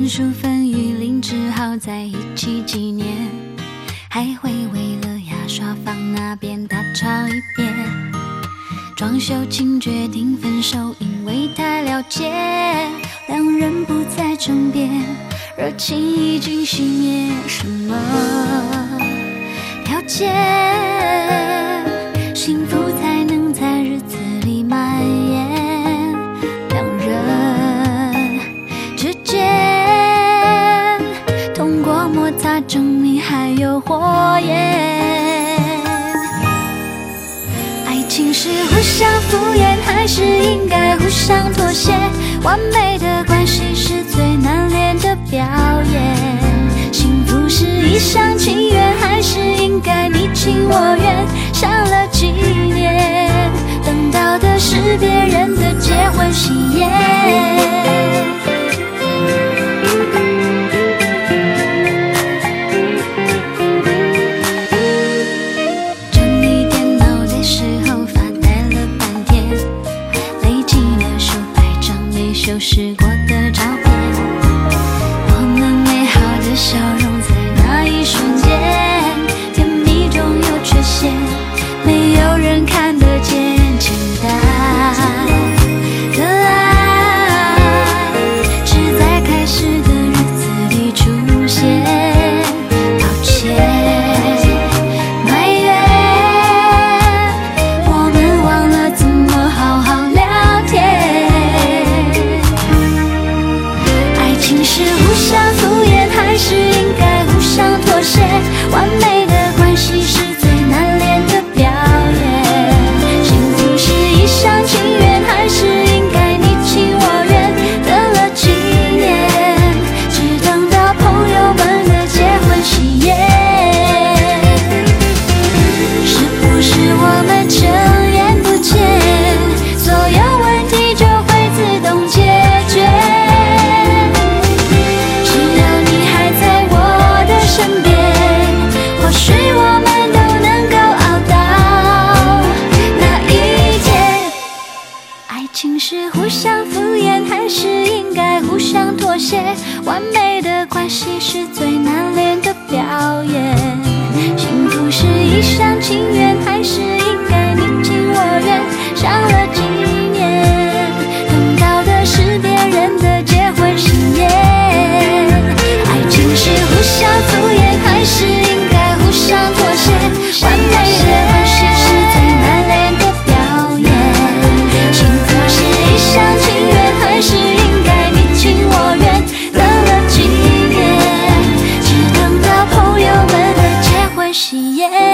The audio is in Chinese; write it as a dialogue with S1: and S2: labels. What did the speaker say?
S1: 分数分与零，只好在一起纪念，还会为了牙刷放那边大吵一遍。装修前决定分手，因为太了解，两人不再争辩，热情已经熄灭。什么条件，幸福才能在日子里蔓延？两人之间，通过摩擦证明还有火焰。爱情是互相敷衍，还是应该互相妥协？完美的关系是最难练的表演。幸福是一厢情愿，还是应该你情我愿？想了几年，等到的是别人的结婚喜宴。整理电脑的时候发呆了半天，累积了数百张没修饰过的照片。我们美好的笑容在那一瞬间，甜蜜中有缺陷，没有人看得见。简单的爱只在开始的日子里出现。抱歉埋怨，我们忘了怎么好好聊天。爱情是互相敷衍，还是应该互相妥协？完美的关系是最难练的表演。幸福是一厢情愿，还是应该你情我愿？等了几年，只等到朋友们的结婚喜宴。是不是我们睁眼不见，所有问题就会自动解决？只要你还在我的身边，或许我们都能够熬到那一天。爱情是互相敷衍，还是应该互相妥协？完美的关系是最难练的表演。幸福是一厢情愿，还是应该你情我愿？想了几年，等到的是别人的结婚喜宴。爱情是互相敷衍，还是应该互相妥协？完美的关系是最难练的表演。幸福是一厢情愿，还是应该你情我愿？等了几年，只等到朋友们的结婚喜宴。